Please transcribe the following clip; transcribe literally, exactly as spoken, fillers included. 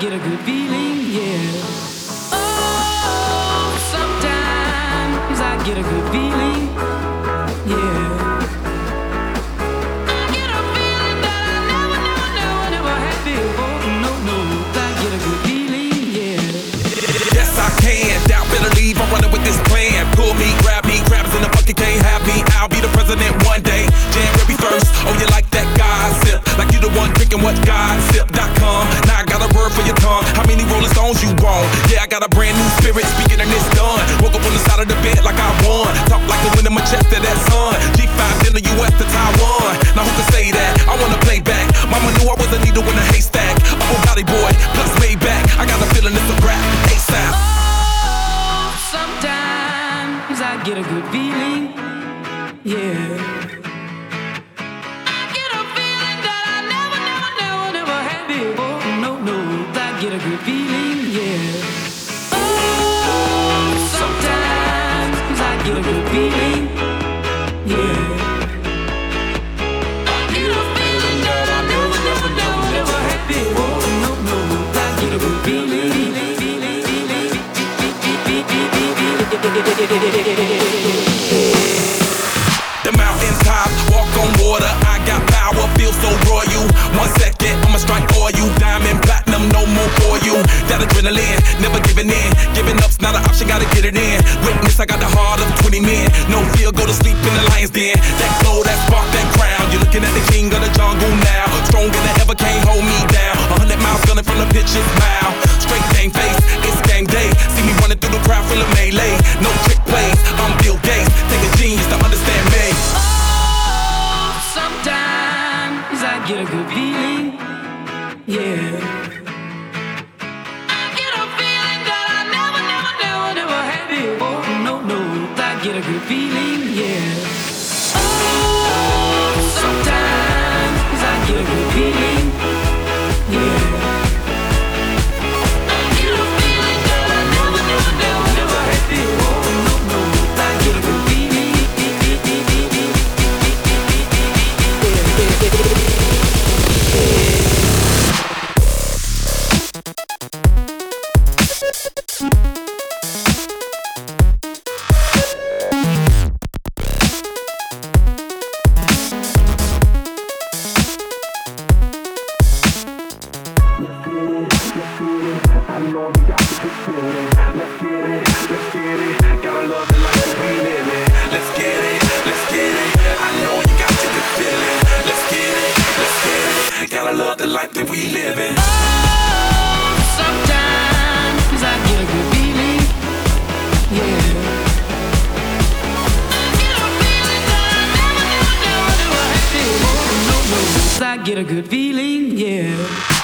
get a good feeling, yeah. Oh, sometimes I get a good feeling, yeah. I get a feeling that I never, never, never, never had before. No, no, I get a good feeling, yeah. Yes, I can. Doubt, better leave. I'm running with this plan. Pull me, grab me, crabs in the bucket can't have me. I'll be the president one day. January first. Oh, you like that gossip? Like you the one drinking what gossip dot com. Now I got a word for your tongue. How many Rolling Stones you want? Yeah, I got a brand new spirit speaking and it's done. Woke up on the side of the bed like I won. Talk like the wind in my chest to that sun. G five in the U S to Taiwan. Now who can say that? I wanna play back. Mama knew I was a needle in a haystack. Upper body boy, plus way back. I got a feeling it's a rap. ASAP. Oh, sometimes I get a good feeling, yeah. Get a good feeling, yeah. Oh, sometimes I get a good feeling, yeah. I get a feeling that I never, never, never, never had before. No, no, I get a good feeling, feeling, feeling. The mountain top, walk on water. I got power, feel so royal. One second, I'ma strike for you. Diamond, platinum, no more for you. That adrenaline, never giving in. Giving up's not an option, gotta get it in. Witness, I got the heart of twenty men. No fear, go to sleep in the lion's den. That glow, that spark, that crown. You're looking at the king of the jungle now. Stronger than ever, can't hold me down. A hundred miles gunning from the pitcher's mouth. Straight game face, it's game day. See me running through the crowd, full of melee. No trick plays, I'm Bill Gates. Take a genius to understand me. Oh, sometimes I get a good feeling, yeah. Get a good feeling, yeah. Oh, sometimes I get a good feeling, yeah. I get a feeling that I never, never, never, never had before. No, no, I get a good feeling, love the life that we live in. Oh, sometimes I get a good feeling, yeah. I get a feeling that I never, never, never, never had before. No, no, I get a good feeling, yeah.